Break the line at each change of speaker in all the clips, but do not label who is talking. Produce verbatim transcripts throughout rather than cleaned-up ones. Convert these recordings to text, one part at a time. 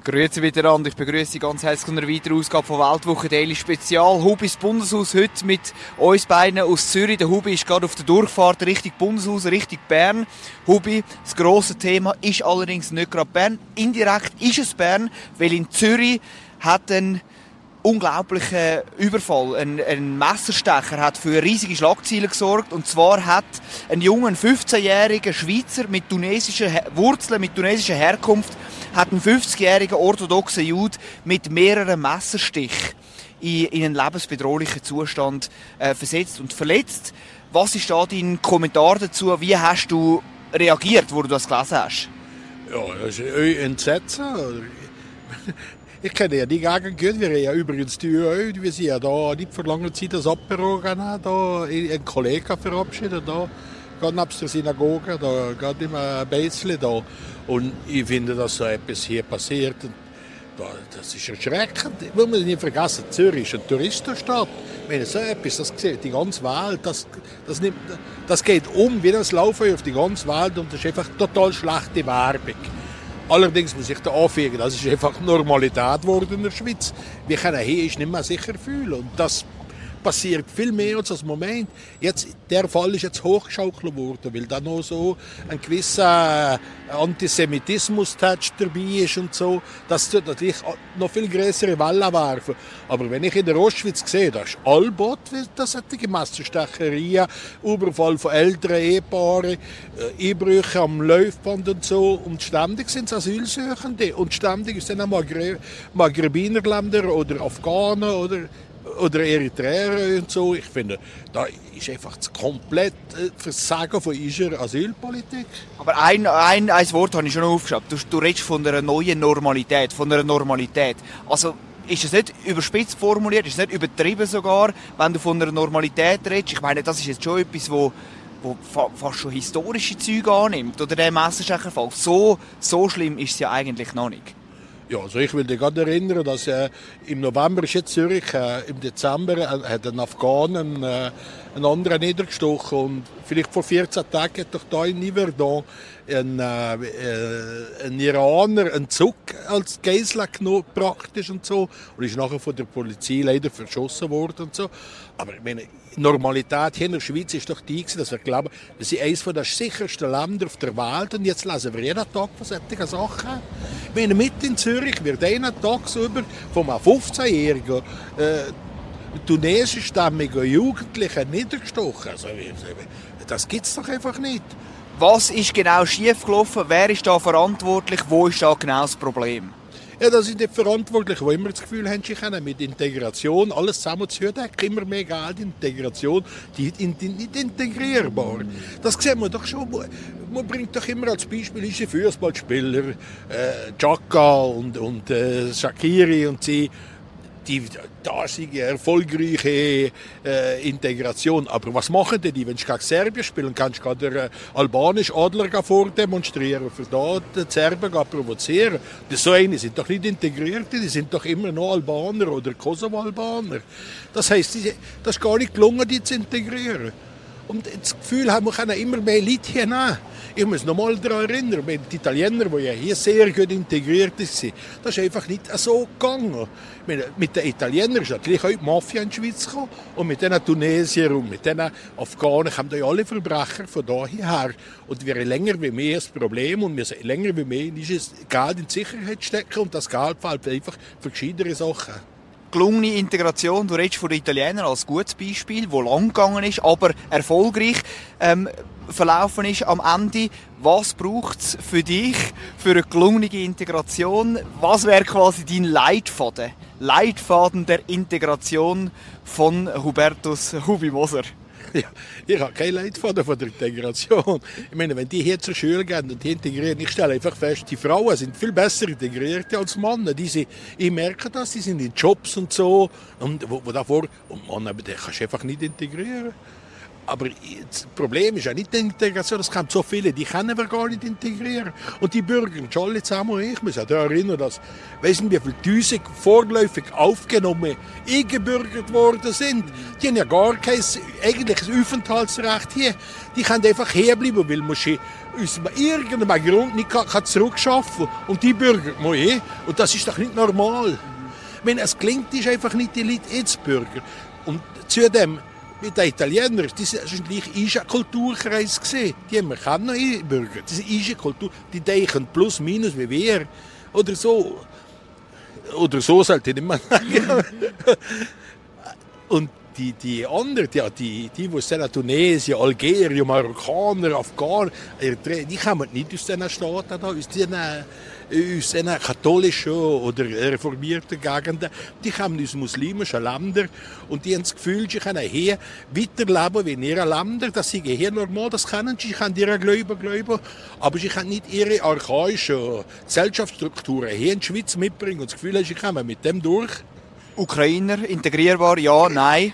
Grüezi miteinander, ich begrüße Sie ganz herzlich zu einer weiteren Ausgabe von Weltwoche Daily Spezial. Hubis Bundeshaus heute mit uns beiden aus Zürich. Der Hubi ist gerade auf der Durchfahrt Richtung Bundeshaus, Richtung Bern. Hubi, das grosse Thema ist allerdings nicht gerade Bern. Indirekt ist es Bern, weil in Zürich hat ein unglaublicher Überfall, ein, ein Messerstecher hat für riesige Schlagzeilen gesorgt. Und zwar hat ein junger fünfzehnjähriger Schweizer mit tunesischen Wurzeln, mit tunesischer Herkunft, hat einen fünfzigjährigen orthodoxen Jude mit mehreren Messerstichen in, in einen lebensbedrohlichen Zustand äh, versetzt und verletzt. Was ist da dein Kommentar dazu? Wie hast du reagiert, wo du das gelesen hast?
Ja, das ist ein Entsetzen. Ich kenne ja die Gegend gut. Wir haben ja übrigens die Ö, wir sind ja da nicht vor langer Zeit das Apero gegangen, da einen Kollegen verabschiedet, da gerade neben der Synagoge, da gerade im Beisle da. Und ich finde, dass so etwas hier passiert, das ist erschreckend. Ich muss nicht vergessen, Zürich ist eine Touristenstadt. Ich meine, so etwas, das sieht die ganze Welt, das, das, nimmt, das geht um wie das Laufen auf die ganze Welt und das ist einfach total schlechte Werbung. Allerdings muss ich da anfügen, das ist einfach Normalität geworden in der Schweiz. Wir können hier nicht mehr sicher fühlen. Und das passiert viel mehr als im Moment. Jetzt, der Fall ist jetzt hochgeschaukelt worden, weil da noch so ein gewisser Antisemitismus-Touch dabei ist und so. Das tut natürlich noch viel größere Wellen werfen. Aber wenn ich in der Ostschweiz sehe, da ist Albot, das solche Messerstecherien, Überfall von älteren Ehepaaren, Einbrüche am Laufband und so. Und ständig sind es Asylsuchende. Und ständig sind es Magre- Maghrebinerländer oder Afghanen oder oder Eritreer und so. Ich finde, da ist einfach das komplette Versagen von unserer Asylpolitik.
Aber ein, ein, ein Wort habe ich schon noch aufgeschrieben. Du, du redest von einer neuen Normalität, von einer Normalität. Also ist es nicht überspitzt formuliert, ist es nicht übertrieben sogar, wenn du von einer Normalität redest? Ich meine, das ist jetzt schon etwas, wo, wo fa- fast schon historische Züge annimmt. Oder der Messerstecherfall. So, so schlimm ist es ja eigentlich noch nicht.
Ja, also ich will dich gerade erinnern, dass äh, im November ist jetzt Zürich, äh, im Dezember äh, hat ein Afghanen äh, einen anderen niedergestochen und vielleicht vor vierzehn Tagen hat doch da in Yverdon ein, äh, äh, ein Iraner einen Zug als Geisel genommen, praktisch und so, und ist nachher von der Polizei leider verschossen worden und so. Aber ich meine, Normalität hier in der Schweiz ist doch die, dass wir glauben, wir sind eines der sichersten Länder auf der Welt und jetzt lesen wir jeden Tag von solchen Sachen. Ich meine, mitten in Zürich wird jeden Tag so über von einem fünfzehnjährigen äh, tunesischstämmigen Jugendlichen niedergestochen. Also, das gibt es doch einfach nicht.
Was ist genau schiefgelaufen? Wer ist da verantwortlich? Wo ist da genau das Problem?
Ja, das sind die Verantwortlichen, die immer das Gefühl haben, sie können mit Integration alles zusammen zu decken, immer mehr Geld in Integration, die sind nicht integrierbar. Das sehen wir doch schon. Man bringt doch immer als Beispiel diese Fußballspieler, äh, Xhaka und, und äh, Shaqiri und sie, die da sind erfolgreiche äh, Integration. Aber was machen die? Wenn du gegen Serbien spielen kannst, du den äh, albanischen Adler vordemonstrieren, für da die Serben provozieren. Die so eine sind doch nicht Integrierte, die sind doch immer noch Albaner oder Kosovo-Albaner. Das heisst, das ist gar nicht gelungen, die zu integrieren. Und das Gefühl haben, wir können immer mehr Leute hier nehmen. Ich muss noch mal daran erinnern, die Italiener, die ja hier sehr gut integriert sind, das ist einfach nicht so gegangen. Meine, mit den Italienern ist natürlich auch die Mafia in die Schweiz gekommen. Und mit den Tunesiern und mit den Afghanen kommen ja alle Verbrecher von da hierher. Und wir haben länger wie mehr das Problem und wir müssen länger wie mehr dieses Geld in die Sicherheit stecken und das Geld fällt einfach für gescheitere Sachen.
Gelungene Integration, du redest von den Italienern als gutes Beispiel, wo lang gegangen ist, aber erfolgreich ähm, verlaufen ist am Ende. Was braucht es für dich für eine gelungene Integration? Was wäre quasi dein Leitfaden? Leitfaden der Integration von Hubertus Hubi Moser?
Ja, ich habe keinen Leitfaden von der Integration. Ich meine, wenn die hier zur Schule gehen und die integrieren, ich stelle einfach fest, die Frauen sind viel besser integriert als Männer. Die sind, ich merke das, die sind in Jobs und so. Und wo, wo davor, und Männer, den kannst du einfach nicht integrieren. Aber das Problem ist ja nicht die Integration, es kommt so viele, die können wir gar nicht integrieren. Und die Bürger, Scholli zusammen und ich, muss ja daran erinnern, dass, weiss nicht, wie viele Tausend vorläufig aufgenommen, eingebürgert worden sind. Die haben ja gar kein eigentliches Aufenthaltsrecht hier. Die können einfach herbleiben, weil man aus irgendeinem Grund nicht zurückschaffen kann. Und die Bürger muss ich. Und das ist doch nicht normal. Ich meine, es gelingt ist einfach nicht die Leute jetzt Bürger. Und zudem, mit den Italienern, das war gleich ein Kulturkreis. Die haben wir noch einbürgern. Das ist eine Kultur, die denken plus minus wie wir. Oder so. Oder so sollte ich nicht mehr sagen. Und die, die anderen, die, die, die, die aus Tunesien, Algerien, Marokkaner, Afghaner, die kommen nicht aus diesen Staaten, aus diesen, aus diesen katholischen oder reformierten Gegenden. Die kommen aus muslimischen Ländern und die haben das Gefühl, sie können hier weiterleben wie in ihren Ländern. Das ist hier normal, das können sie, sie können ihren Glauben glauben, aber sie können nicht ihre archaischen Gesellschaftsstrukturen hier in die Schweiz mitbringen und das Gefühl haben, sie kommen mit dem durch.
Ukrainer, integrierbar, ja, nein?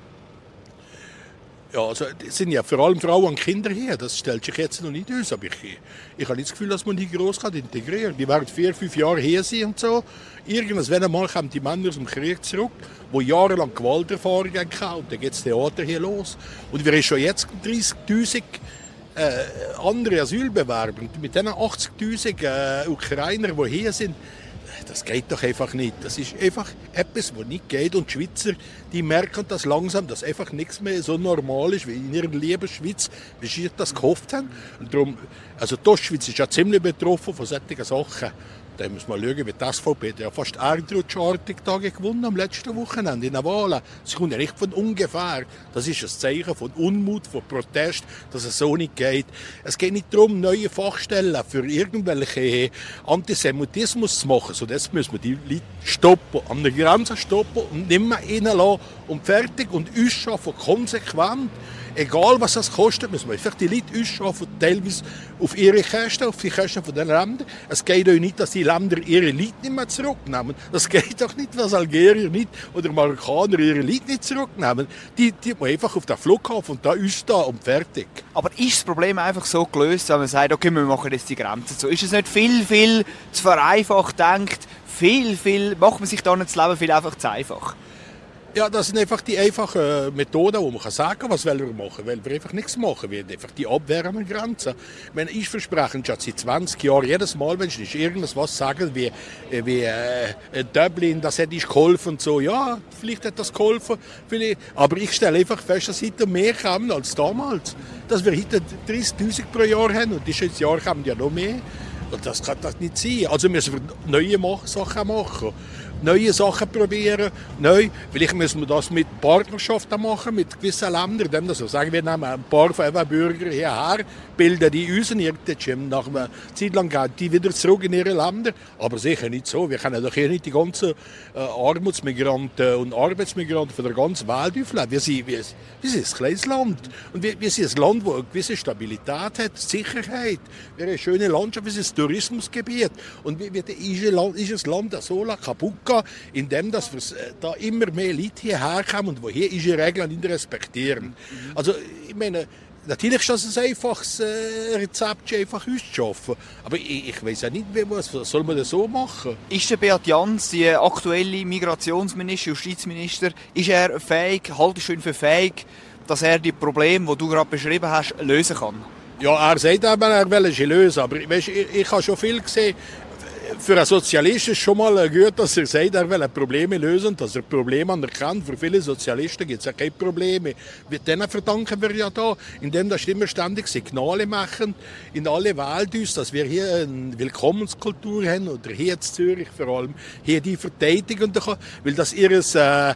Ja, also es sind ja vor allem Frauen und Kinder hier, das stellt sich jetzt noch nicht aus, aber ich, ich habe nicht das Gefühl, dass man die gross integrieren kann. Die werden vier, fünf Jahre hier sein und so. Irgendwann einmal kommen die Männer aus dem Krieg zurück, die jahrelang Gewalterfahrung hatten und dann geht das Theater hier los. Und wir haben schon jetzt dreißigtausend äh, andere Asylbewerber. Und mit diesen achtzigtausend äh, Ukrainer, die hier sind, das geht doch einfach nicht. Das ist einfach etwas, was nicht geht. Und die Schweizer, die merken das langsam, dass einfach nichts mehr so normal ist wie in ihrer lieben Schweiz, wie sie das gehofft haben. Und darum, also die Ostschweiz ist ja ziemlich betroffen von solchen Sachen. Da muss man schauen, wie die S V P ja fast erdrutschartig Tage gewonnen am letzten Wochenende in den Wahlen. Sie kommt ja nicht von ungefähr. Das ist ein Zeichen von Unmut, von Protest, dass es so nicht geht. Es geht nicht darum, neue Fachstellen für irgendwelche Antisemitismus zu machen. So, das müssen wir die Leute stoppen, an der Grenze stoppen und nicht mehr reinlassen und fertig und uns schaffen konsequent. Egal was das kostet, müssen wir einfach die Leute ausschaffen, teilweise auf ihre Kosten, auf die Kosten von den Ländern. Es geht auch nicht, dass die Länder ihre Leute nicht mehr zurücknehmen. Das geht auch nicht, dass Algerier nicht oder Marokkaner ihre Leute nicht zurücknehmen. Die, die muss einfach auf den Flughafen und da ausstehen und fertig.
Aber ist das Problem einfach so gelöst, wenn man sagt, okay, wir machen jetzt die Grenzen so? Ist es nicht viel, viel zu vereinfacht denkt? Viel, viel, macht man sich da nicht das Leben viel einfach zu einfach?
Ja, das sind einfach die einfachen Methoden, wo man kann sagen, was wir machen, weil wir einfach nichts machen. Wir einfach die abwehren an Grenzen. Ich meine, ich verspreche schon seit zwanzig Jahren, jedes Mal, wenn ich irgendwas sagen, wie, wie äh, Dublin, das hätte ich geholfen und so. Ja, vielleicht hat das geholfen, vielleicht. Aber ich stelle einfach fest, dass heute mehr kommen als damals. Dass wir heute dreißigtausend pro Jahr haben und dieses Jahr kommen ja noch mehr. Und das kann das nicht sein. Also müssen wir neue Sachen machen. Neue Sachen probieren, neu. Vielleicht müssen wir das mit Partnerschaften machen, mit gewissen Ländern. Dem das so sagen, wir nehmen ein paar von den Bürgern hierher, bilden die uns und irgendwann nach einer Zeit lang gehen die wieder zurück in ihre Länder. Aber sicher nicht so. Wir können doch hier nicht die ganzen äh, Armutsmigranten und Arbeitsmigranten von der ganzen Welt aufnehmen. Wir sind, wir, wir sind ein kleines Land. Und wir, wir sind ein Land, das eine gewisse Stabilität hat, Sicherheit. Wir haben eine schöne Landschaft, wir sind ein Tourismusgebiet. Und wir, wir, ist das Land so kaputt gehen, indem dass wir, äh, da immer mehr Leute hierher kommen und die hier unsere Regeln nicht respektieren. Also, ich meine, natürlich ist das ein einfaches äh, Rezept, einfach auszuschaffen. Aber ich, ich weiss ja nicht, wie was soll man das so machen?
Ist der Beat Jans, die aktuelle Migrationsminister, Justizminister, ist er fähig, haltest du ihn für fähig, dass er die Probleme, die du gerade beschrieben hast, lösen kann?
Ja, er sagt eben, er will sie lösen. Aber weißt, ich, ich habe schon viel gesehen. Für einen Sozialisten ist schon mal gut, dass er sagt, er will Probleme lösen, dass er Probleme anerkennt. Für viele Sozialisten gibt es ja keine Probleme. Denen verdanken wir ja da, indem wir immer ständig Signale machen in alle Welt uns, dass wir hier eine Willkommenskultur haben, oder hier in Zürich vor allem, hier die verteidigen, weil das ihres äh,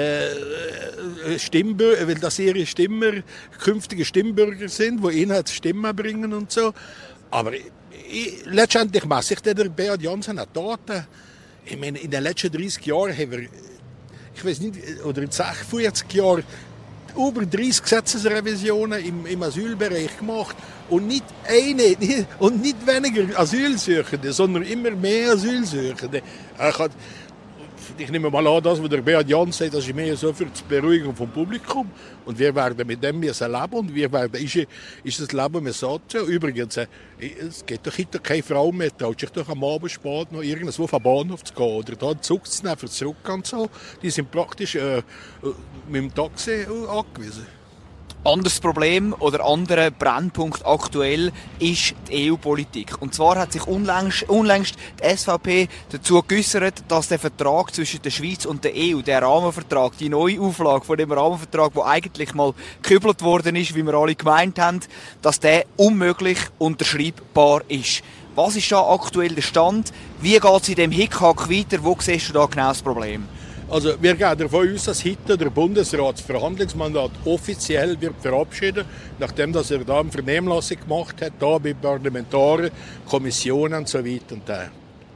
äh, Stimmbürger, weil das ihre Stimmer, künftige Stimmbürger sind, die ihnen Stimmen bringen und so. Aber Ich, letztendlich messe ich der Beat Jans an Daten. Ich meine, in den letzten dreißig Jahren haben wir, ich weiß nicht, oder in vierzig Jahren, über dreißig Gesetzesrevisionen im, im Asylbereich gemacht. Und nicht eine, nicht, und nicht weniger Asylsuchende, sondern immer mehr Asylsuchende. ich nehme mal an, das, was der Beat Jans sagt, das ist mehr so für die Beruhigung vom Publikum. Und wir werden mit dem müssen leben und wir werden, ist, ist das Leben mehr satt. Übrigens, es geht doch heute keine Frau mehr, traut sich doch am Abend spät noch irgendwo vom Bahnhof zu gehen oder da einen Zug zu nehmen für zurück und so. Die sind praktisch äh, mit dem Taxi äh, angewiesen.
Anderes Problem oder anderer Brennpunkt aktuell ist die E U-Politik. Und zwar hat sich unlängst, unlängst die S V P dazu geäussert, dass der Vertrag zwischen der Schweiz und der E U, der Rahmenvertrag, die neue Auflage von dem Rahmenvertrag, der eigentlich mal gekübelt worden ist, wie wir alle gemeint haben, dass der unmöglich unterschreibbar ist. Was ist da aktuell der Stand? Wie geht es in dem Hickhack weiter? Wo siehst du da genau das Problem?
Also wir gehen davon aus, dass heute der Bundesrat das Verhandlungsmandat offiziell wird verabschieden, nachdem dass er da eine Vernehmlassung gemacht hat, da bei Parlamentaren, Kommissionen und so weiter. Und da.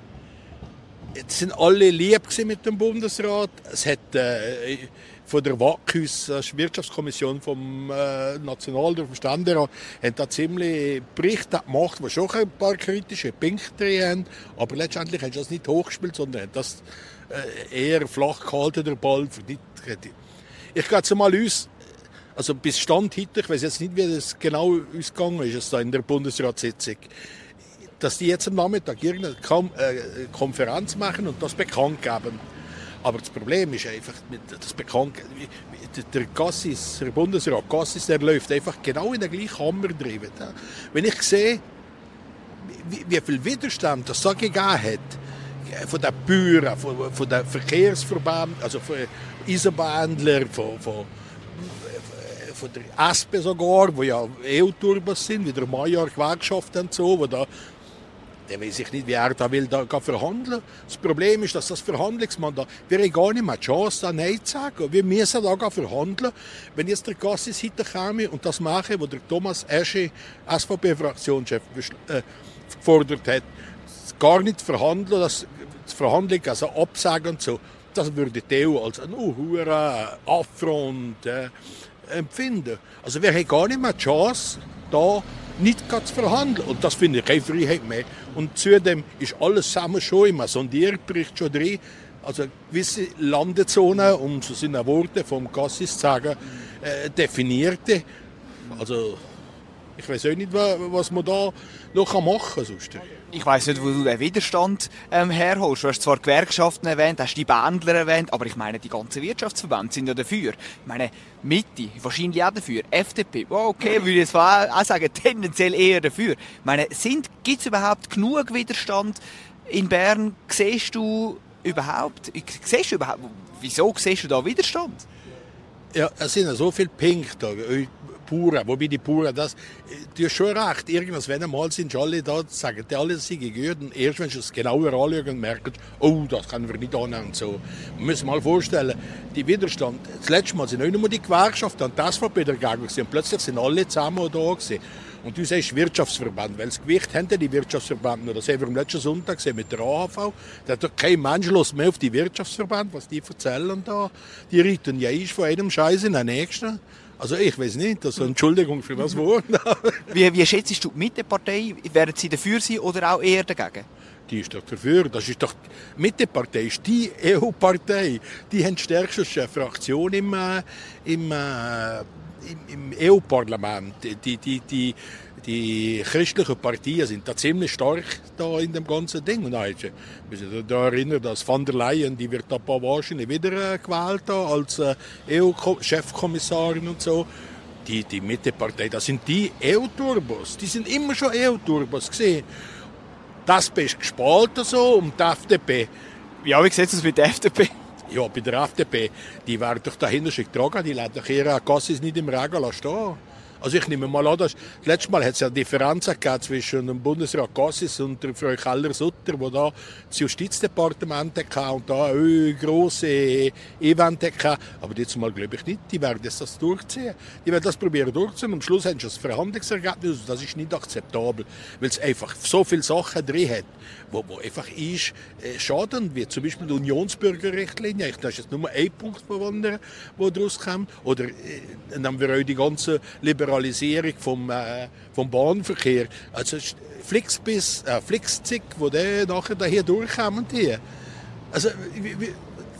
Jetzt sind alle lieb mit dem Bundesrat. Es hat äh, von der W A C, die Wirtschaftskommission vom äh, National- oder vom Ständerat, haben da ziemlich Berichte gemacht, die schon ein paar kritische Punkte drin haben, aber letztendlich haben sie das nicht hochgespielt, sondern haben das eher flach gehalten, der Ball. Ich gehe jetzt mal aus, also bis Stand heute, ich weiß jetzt nicht, wie das genau ausgegangen ist, ist da in der Bundesratssitzung, dass die jetzt am Nachmittag irgendeine Konferenz machen und das bekannt geben. Aber das Problem ist einfach, das bekannt, der Gassis, der Bundesrat Gassis, der läuft einfach genau in den gleichen Hammer drin. Wenn ich sehe, wie, wie viel Widerstand das so gegeben hat, von den Bauern, von, von den Verkehrsverbänden, also von Eisenbahnler, von, von, von der S P sogar, die ja E U-Turbos sind, wie der Major Gewerkschaft und so, wo da, der weiß ich nicht, wie er da will da verhandeln. Das Problem ist, dass das Verhandlungsmandat, wir haben gar nicht mehr die Chance, da Nein zu sagen. Wir müssen da verhandeln. Wenn jetzt der Gassis heute käme und das mache, was der Thomas Esche, S V P-Fraktionschef, äh, gefordert hat, gar nicht verhandeln, das die Verhandlung, also absagen und so, das würde die E U als einen hohen Affront äh, empfinden. Also wir haben gar nicht mehr die Chance, da nicht zu verhandeln. Und das finde ich keine Freiheit mehr. Und zudem ist alles zusammen schon im Sondierbericht schon drin. Also gewisse Landezonen, um so sind Worte vom Gassis zu sagen, äh, definierte. Also ich weiß auch nicht, was man da noch machen kann.
Ich weiss nicht, wo du den Widerstand ähm, herholst. Du hast zwar Gewerkschaften erwähnt, hast die Bändler erwähnt, aber ich meine, die ganzen Wirtschaftsverbände sind ja dafür. Ich meine, Mitte, wahrscheinlich auch dafür. F D P, oh, okay, würde ich jetzt auch sagen, tendenziell eher dafür. Ich meine, gibt es überhaupt genug Widerstand in Bern? Siehst du überhaupt, siehst du überhaupt, wieso siehst du da Widerstand?
Ja, es sind ja so viele Punkte. Bauern, wobei die Bauern, das, du hast schon recht, irgendwas, wenn einmal sind schon alle da, sagen die alle, sie gut, und erst wenn sie es genauer anschauen und merken, oh, das können wir nicht annehmen und so. Man muss sich mal vorstellen, die Widerstand, das letzte Mal sind nicht nur die Gewerkschaften und das S V P dagegen gewesen, und plötzlich sind alle zusammen da gewesen. Und du sagst Wirtschaftsverband, weil das Gewicht haben die Wirtschaftsverbände, das haben wir am letzten Sonntag gesehen mit der A H V, da hat doch kein Mensch los mehr auf die Wirtschaftsverbände, was die erzählen da, die reiten ja ist von einem Scheiß in den nächsten. Also ich weiß nicht, also Entschuldigung für das Wort.
wie, wie schätzt du die Mittepartei? Werden sie dafür sein oder auch eher dagegen?
Die ist doch dafür. Das ist doch, die Mittepartei ist die E U-Partei. Die haben die stärkste Fraktion im, äh, im, äh, im, im E U-Parlament. Die, die, die, die christlichen Partien sind da ziemlich stark da in dem ganzen Ding. Und wir müssen da erinnern, dass von der Leyen, die wird da wahrscheinlich wieder äh, gewählt da, als äh, E U-Chefkommissarin und so. Die, die Mittepartei, das sind die E U-Turbos. Die sind immer schon E U-Turbos gesehen. Das ist gespalten so und die F D P.
Ja, wie sieht es mit der F D P?
Ja, bei der F D P, die werden doch dahinter schon getragen, die lassen doch ihre Gassis nicht im Regen stehen. Also ich nehme mal an, dass, das letzte Mal hat es ja Differenzen gegeben zwischen dem Bundesrat Gassis und der Frau Keller-Sutter, die da das Justizdepartement hatte und da ein grosses Event hatte. Aber jetzt mal glaube ich nicht, die werden das durchziehen. Die werden das probieren durchzuziehen und am Schluss haben sie das Verhandlungsergebnis. Das ist nicht akzeptabel, weil es einfach so viele Sachen drin hat, wo, wo einfach ist, äh, schaden wird. Zum Beispiel die Unionsbürgerrichtlinie. Ich, das ist jetzt nur ein Punkt bewundern, der daraus kommt. Oder äh, dann haben wir auch die ganze Liberalisierung vom, äh, vom Bahnverkehr. Also Flixbus, äh, Flixzig, wo der nachher da hier durchkommen. Hier. Also wie, wie,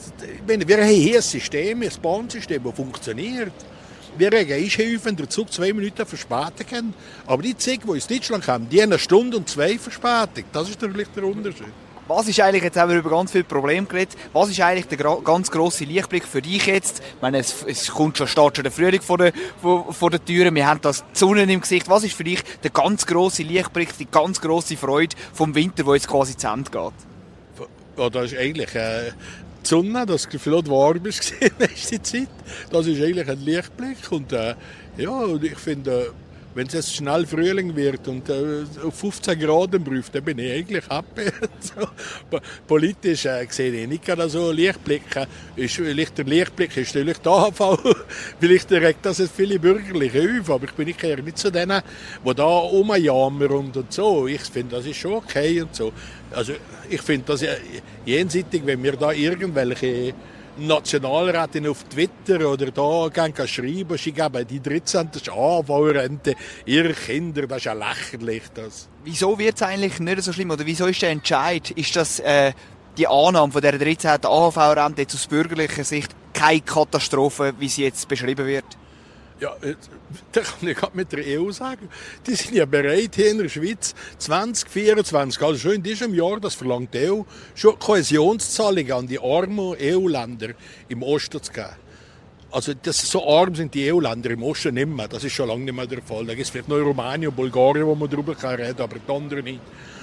ich meine, wir haben hier ein System, ein Bahnsystem, das funktioniert. Wir haben Einschäufen, wenn der Zug zwei Minuten verspätet kann. Aber die Züge, die aus Deutschland kommen, die haben eine Stunde und zwei Verspätung. Das ist natürlich der Unterschied.
Was ist eigentlich, jetzt haben wir über ganz viele Probleme geredet, was ist eigentlich der gra- ganz grosse Lichtblick für dich jetzt? Ich meine, es, es kommt schon, steht schon der Frühling vor der, vor, vor der Tür, wir haben das die Sonne im Gesicht. Was ist für dich der ganz grosse Lichtblick, die ganz grosse Freude vom Winter, der jetzt quasi zu Ende geht?
Ja, das ist eigentlich äh, die Sonne, dass es viel warm ist in nächster Zeit. Das ist eigentlich ein Lichtblick. Und äh, ja, und ich finde, äh, wenn es jetzt schnell Frühling wird und äh, auf fünfzehn Grad prüft, dann bin ich eigentlich happy. so. Politisch äh, sehe ich nicht gerade so Lichtblicke. Ist, vielleicht der Lichtblick ist vielleicht der A H V. Vielleicht regt das jetzt viele Bürgerliche auf, aber ich bin eher nicht zu denen, die da rumjammern und, und so. Ich finde, das ist schon okay und so. Also ich finde das ja jenseitig, wenn wir da irgendwelche Nationalrätin auf Twitter oder da gehen schreiben, sie geben die dreizehnte A H V-Rente ihre Kinder, das ist ja lächerlich. Das.
Wieso wird es eigentlich nicht so schlimm? Oder wieso ist der Entscheid? Ist das äh, die Annahme von der dreizehnten A H V-Rente jetzt aus bürgerlicher Sicht keine Katastrophe, wie sie jetzt beschrieben wird?
Ja, da kann ich gerade mit der E U sagen, die sind ja bereit, hier in der Schweiz zwanzig vierundzwanzig, also schon in diesem Jahr, das verlangt die E U, schon Kohäsionszahlungen an die armen E U-Länder im Osten zu geben. Also das, so arm sind die E U-Länder im Osten nicht mehr, das ist schon lange nicht mehr der Fall. Da gibt es vielleicht noch Rumänien und Bulgarien, wo man darüber reden kann, aber die anderen nicht.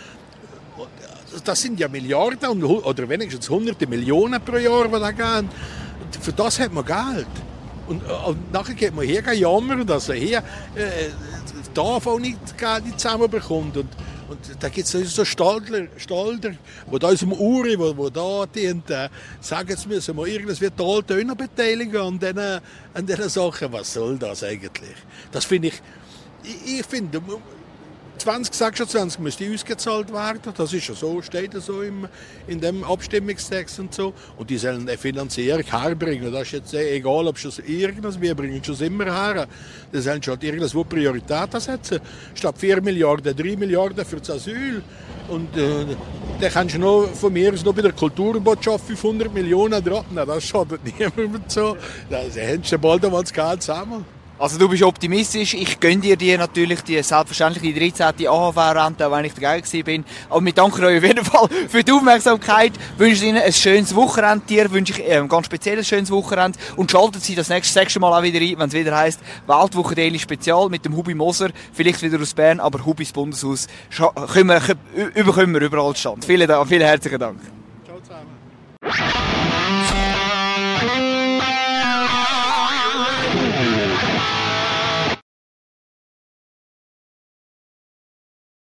Das sind ja Milliarden oder wenigstens hunderte Millionen pro Jahr, die da gehen. Für das hat man Geld. Und, und nachher geht man hier jammern, dass er hier äh, die A H V nicht, nicht zusammenbekommt. Und, und da gibt es so Stalder, Stalder, die da aus dem Uri, wo, wo da die und, äh, sagen, jetzt müssen wir irgendwie die Altöner beteiligen an diesen, an diesen Sachen. Was soll das eigentlich? Das finde ich, ich, ich finde, zwanzig sechsundzwanzig müsste ausgezahlt werden. Das ist ja so, steht ja so im, in dem Abstimmungstext und so. Und die sollen eine Finanzierung herbringen. Das ist jetzt egal, ob es irgendwas, wir bringen es immer her. Die sollen schon irgendwo Prioritäten setzen. Statt vier Milliarden, drei Milliarden für das Asyl. Und äh, dann kannst du noch von mir aus noch bei der Kulturbotschaft fünfhundert Millionen dran. Das schadet niemandem so. Da hättest du bald einmal das Geld zusammen.
Also du bist optimistisch, ich gönne dir die natürlich, die selbstverständlich die dreizehnte A H V-Rente, auch wenn ich dagegen gewesen bin. Aber wir danken euch auf jeden Fall für die Aufmerksamkeit, wünsche Ihnen ein schönes Wochenende, dir wünsche ich ein ganz spezielles schönes Wochenende und schalten Sie das nächste, nächste Mal auch wieder ein, wenn es wieder heisst Weltwoche Daily Spezial mit dem Hubi Moser, vielleicht wieder aus Bern, aber Hubis Bundeshaus, bekommen wir überall Stand. Vielen Dank, vielen herzlichen Dank.